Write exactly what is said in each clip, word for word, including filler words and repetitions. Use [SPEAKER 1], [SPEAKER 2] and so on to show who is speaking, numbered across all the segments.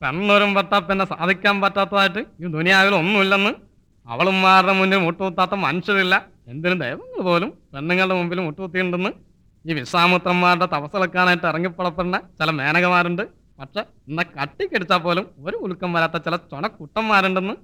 [SPEAKER 1] പെണ്ണൊരും പറ്റാ പിന്നെ സാധിക്കാൻ പറ്റാത്തതായിട്ട് ഈ ദുനിയാവിൽ ഒന്നുമില്ലെന്ന് അവളുമാരുടെ മുന്നിൽ മുട്ടുകുത്താത്ത മനുഷ്യരില്ല. എന്തിനും ദൈവങ്ങൾ പോലും പെണ്ണുങ്ങളുടെ മുമ്പിൽ മുട്ടുകുത്തിയിട്ടുണ്ടെന്ന് ഈ വിശ്വാമിത്രന്മാരുടെ തപസ്സിളക്കാനായിട്ട് ഇറങ്ങിപ്പുറപ്പെടുന്ന ചില മേനകമാരുണ്ട്. പക്ഷെ ഇന്ന കട്ടിക്കടിച്ചാൽ പോലും ഒരു ഉലുക്കം വരാത്ത ചില ചൊണക്കുട്ടന്മാരുണ്ടെന്ന്.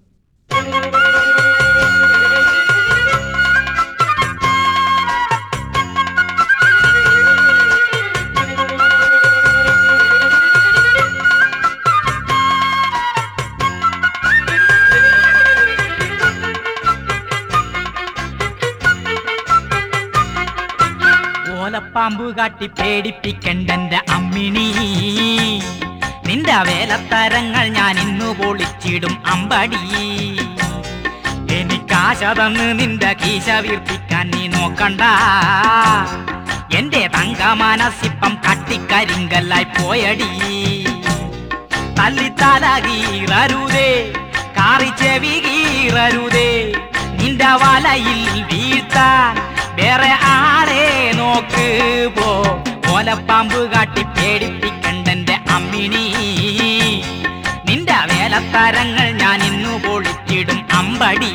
[SPEAKER 2] പാമ്പു കാട്ടി പേടിപ്പിക്കണ്ടെന്റെ അമ്മിണി, നിന്റെ വേലത്തരങ്ങൾ ഞാൻ ഇന്നു പൊളിച്ചിടും അമ്പടി. എനിക്കാശ തന്ന് നിന്റെ കീശ വീർപ്പിക്കാൻ നീ നോക്കണ്ട. എന്റെ തങ്ക മനസ്സിപ്പം കട്ടിക്കരിങ്കല്ലായി പോയടി. തല്ലിത്തല കീറരുതേ, കാറി ചെവി കീറരുതേ, നിന്റെ വലയിൽ വീഴ്ത്താൻ വേറെ ആളെ നോക്ക് പോ. ഓലപ്പാമ്പ് കാട്ടി പേടിപ്പിക്കണ്ടെന്റെ അമ്മിണി, നിന്റെ വേലത്തരങ്ങൾ ഞാൻ ഇന്നു പൊളിച്ചിടും അമ്പടി.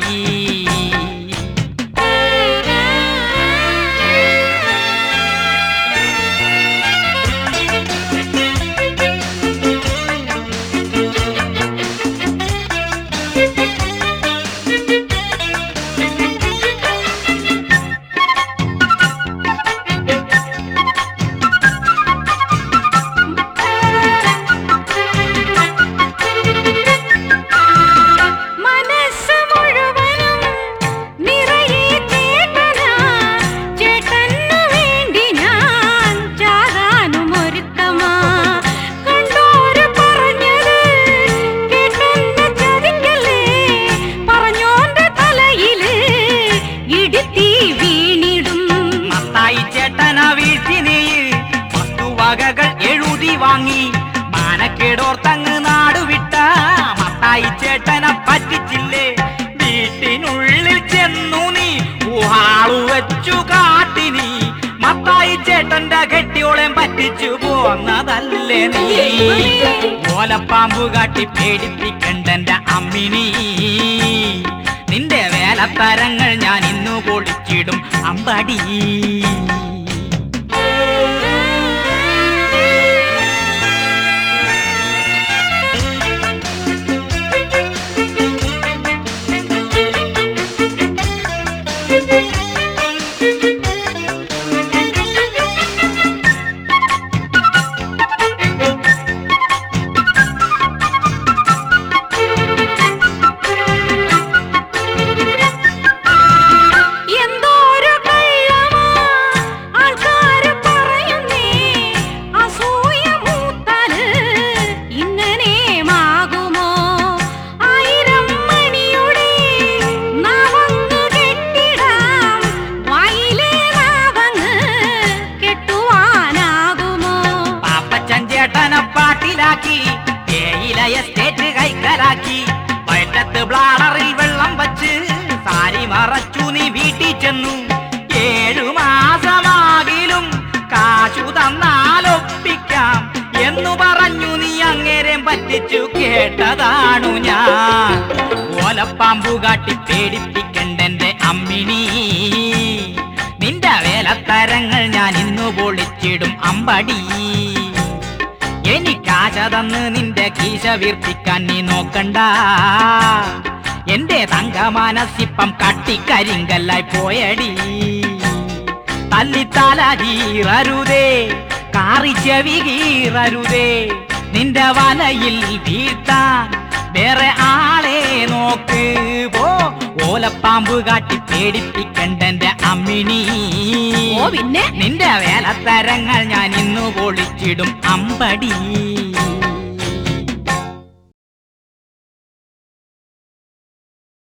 [SPEAKER 2] എഴുതി വാങ്ങി മാനക്കേടോർത്തങ്ങ് നാടുവിട്ട മത്തായി ചേട്ടനെ പറ്റിച്ചില്ലേ. വീട്ടിനുള്ളിൽ ചെന്നു നീ ഊഹാളു വെച്ചു കാട്ടിനി. മത്തായി ചേട്ടന്റെ കെട്ടിയോളെ പറ്റിച്ചു പോന്നതല്ലേ നീ. ഓലപ്പാമ്പു കാട്ടി പേടിപ്പിക്കണ്ടെന്റെ അമ്മിണി, നിന്റെ വേലത്തരങ്ങൾ ഞാൻ ഇന്നു പൊളിച്ചിടും അമ്പടി. പാട്ടിലാക്കി എസ്റ്റേറ്റ് കൈക്കലാക്കി വയറ്റത്ത് ബ്ലാഡറിൽ വെള്ളം വച്ച് സാരി മറച്ചു നീ വീട്ടിൽ ചെന്നു. ഏഴു മാസമാകിലും കാശു തന്നാലൊപ്പിക്കാം എന്നു പറഞ്ഞു നീ അങ്ങേരെ പറ്റിച്ചു കേട്ടതാണു ഞാൻ. ഓലപ്പാമ്പു കാട്ടി പേടിപ്പിക്കണ്ടെന്റെ അമ്മിണി, നിന്റെ വേലത്തരങ്ങൾ ഞാൻ ഇന്നു പൊളിച്ചിടും അമ്പടി. എനിക്കാശ തന്ന് നിന്റെ കീശ വീർപ്പിക്കാൻ നീ നോക്കണ്ട. എന്റെ തങ്ക മനസ്സിപ്പം കട്ടിക്കരിങ്കല്ലായി പോയടി. തല്ലിത്തല കീറരുതേ, കാറി ചെവി കീറരുതേ, നിന്റെ വലയിൽ വീഴ്ത്താൻ വേറെ ആളെ നോക്ക് പോ. ഓലപ്പാമ്പ് കാട്ടി പേടിപ്പിക്കണ്ടെന്റെ അമ്മിണി, പിന്നെ നിന്റെ വേലത്തരങ്ങൾ ഞാൻ ഇന്നു പൊളിച്ചിടും അമ്പടി.